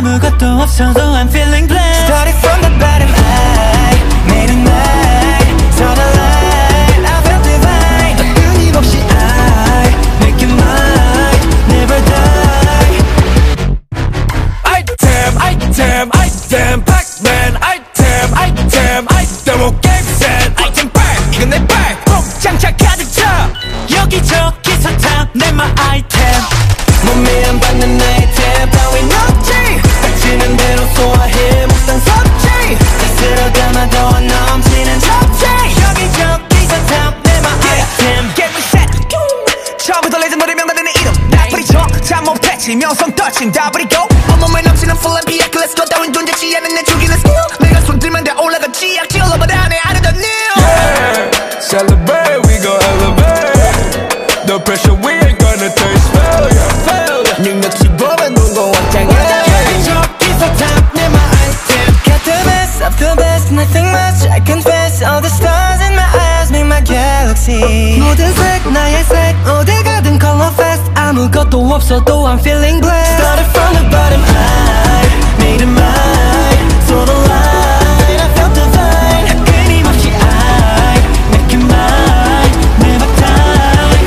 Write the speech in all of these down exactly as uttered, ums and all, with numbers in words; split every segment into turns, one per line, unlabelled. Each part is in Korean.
아무것도 없어도 I'm feeling blessed. Started from the bottom, I made it mine. Saw the light, I felt divine. 끊임없이 I make it mine, never die.
Item, item, item, Pac-Man. Item, item, item, 오 게임 셋. Item 백, 이건 내 백. 꼭 장착 가득 차.
여기저기서 탐내마 아이템.
몸에 안 받는 아이템 따윈 없지. 닥치는 대로 소화해 먹던 섭지. 다 들어가마 더 넘치는 접시.
여기저기서 탐내마 아이템.
Get me set. 처음부터 레전더리 명단되는 이름 나 뿌리쳐 잘 못했지 명성 떨친 다 버리고 온몸에 넘치는 full 엠 피 엑 Let's go 따윈 존재치 않은 내 죽이는 skill. 내가 손들면 다 올라가지 약질러봐 안에 I don't know. Yeah, celebrate we gon' elevate. The pressure we ain't gonna taste failure, failure. 능력치 보면 눈고 확장해.
여기저기서 탐내마 아이템. Got the best of the best, nothing much I confess. All the stars in my eyes make my galaxy. 모든 색 나의 색 어딜 가든 color fest. 아무것도 없어도 I'm feeling blessed. Started from the bottom, I made it mine. Saw the light, I felt divine. 끊임없이 I make it mine, never die.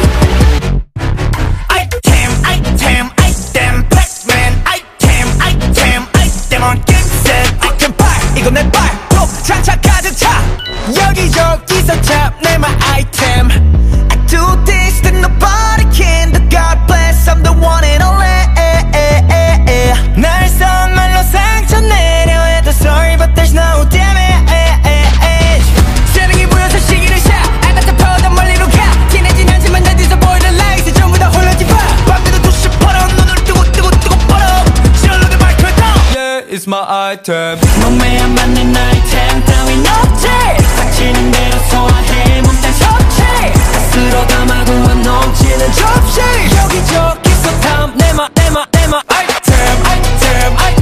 Item, item, item, Pac-Man. Item, item, item, on game set. Item 백, 이건 내 백. 또 장착 가득 차. 여기저기서 탐내마 item. I do this that nobody can. The God bless, I'm the one and only.
날 선말로 상처 내려 해도 sorry but there's no damage.
새벽이 보여서 시기를 샤. 안 답답하다 멀리로 가. 티내진 않지만 난 뒤져 보이는 라이트 전부 다 홀라지 봐. 밤새도 두시 벌어 눈을 뜨고 뜨고 뜨고 벌어. 실로드 마이크에 더. Yeah, it's my item.
몸에 안 맞는 아이템 따윈 없지. 닥치는 대로 소화해 몸딴 섭취. 스스로 담아도 안 넘치는 접시. 여기저기서 탐내마 내마 내마
Item, item, item.